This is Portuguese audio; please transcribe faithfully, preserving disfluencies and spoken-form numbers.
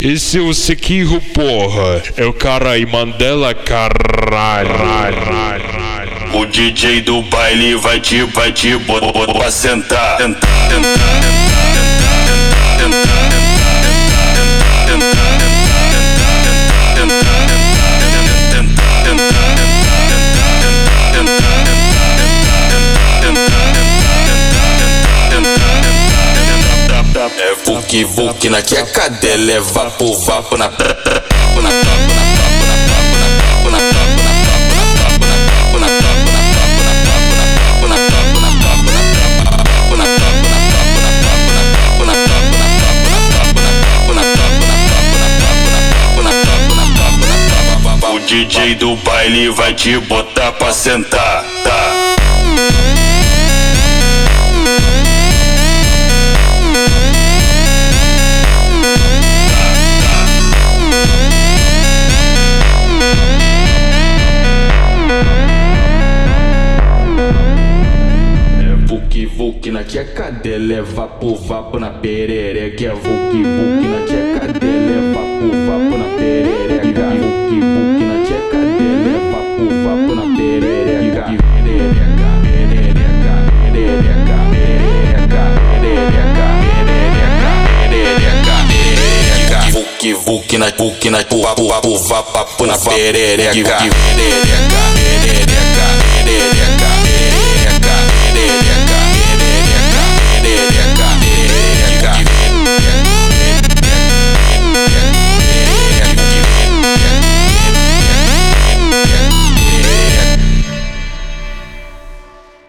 Esse é o Sekiro, porra. É o cara aí, Mandela, caralho. O D J do baile vai te, vai te botar pra sentar. É vuki vuki na queca dela, é vapo vapo na O D J do baile vai te botar pra sentar, tá? Vuki vuki na tcheca dela, é vapo vapo na perereca. É vuki vuki na tcheca dela, é vapo vapo na perereca. Vuki vuki na tcheca dela, é vapo vapo na perereca. Perereca, perereca, perereca, perereca, perereca, perereca, perereca. Vuki vuki na vuki na vapo vapo vapo na perereca. Perereca, perereca, perereca.